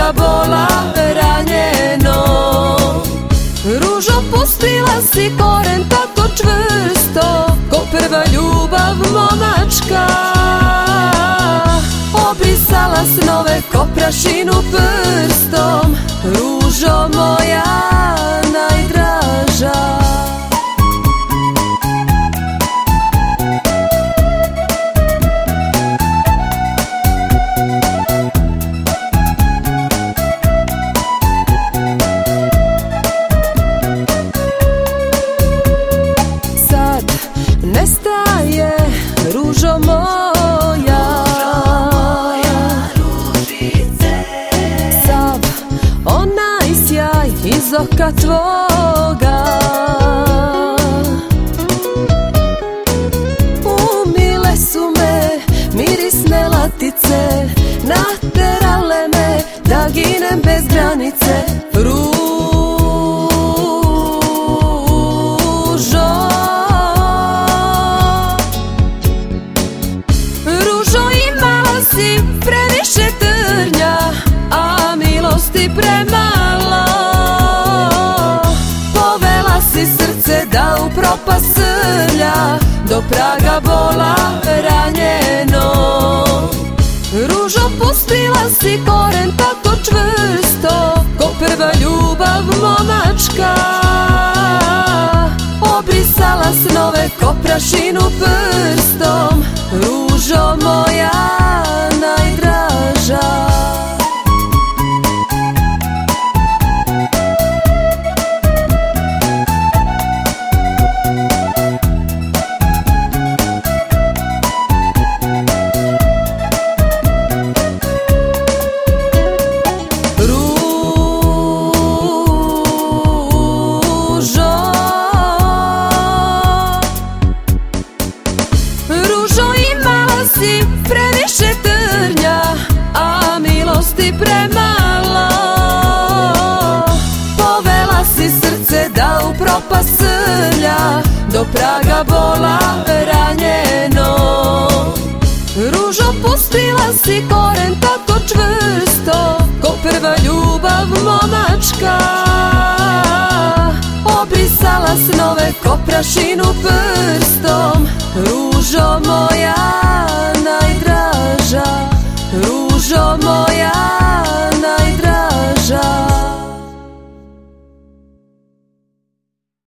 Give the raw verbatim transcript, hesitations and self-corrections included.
praga bola ranjeno. Ružo, pustila si koren tako čvrsto, ko prva ljubav momačka. Obrisala snove ko prašinu prstom, ružo moja najdraža. Sad nestaje ružo moja, sav onaj sjaj iz oka tvoga. Umile su me mirisne latice, naterale me da ginem bez granice. Ružo, ružo, imala si previše trnja, a milosti premalo. Povela si srce da u propast srlja, do praga bola ranjeno. Ružo, pustila si koren tako čvrsto, ko prva ljubav momačka. Obrisala snove ko prašinu prstom, ružo moja najdraža. Ružo, imala si previše trnja, a milosti premalo. Povela si srce da u propast srlja, do praga bola ranjeno. Ružo, pustila si koren tako čvrsto, ko prva ljubav momačka. Obrisala snove ko prašinu prstom, ružo moja